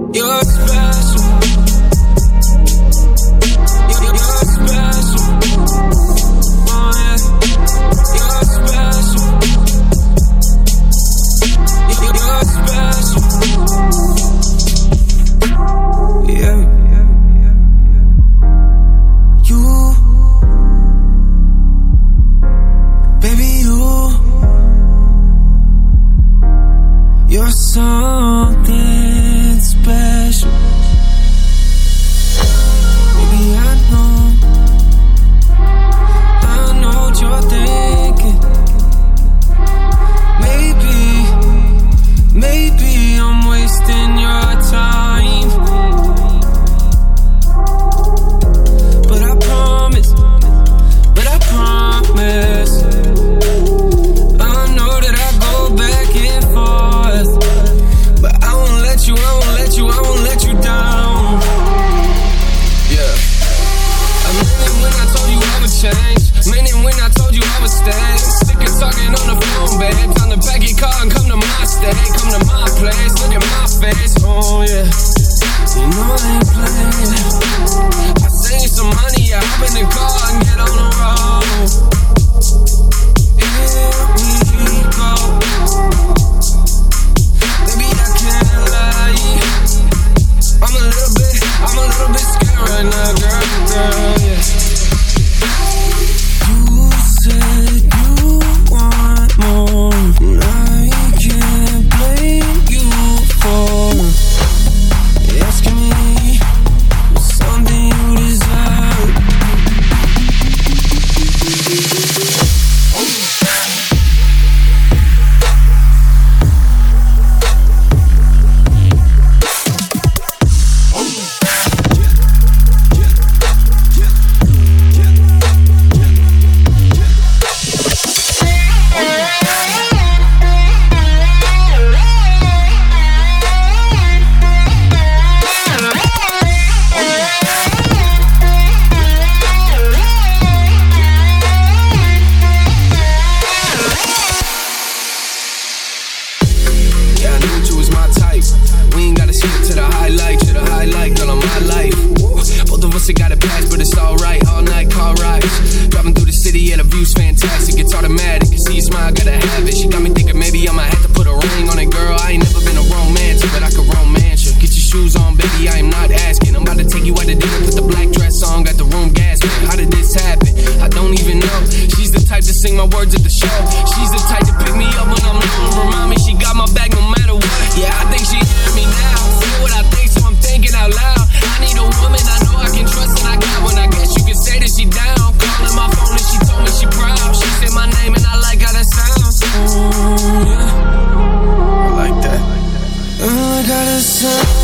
You're special. You're special. Oh yeah. You're special. You're special. Yeah. You, baby, you're something special. Baby, I know what you're thinking. Maybe I'm wasting your time, but I promise, I know that I go back and forth, but I won't let you down. Yeah, I meant it when I told you I would change, meant it when I told you I would stay. Sick of talking on the phone, babe. Time to pack your car and come to my state, come to my place, look at my face. Oh yeah, you know I ain't playing. I send you some money, I hop in the car and get on the road. Here we go. Baby, I can't lie, I'm a little bit scared right now, girl, yeah. You said you want more, and I can't blame you for asking me for something you deserve. I like that. I got a sound.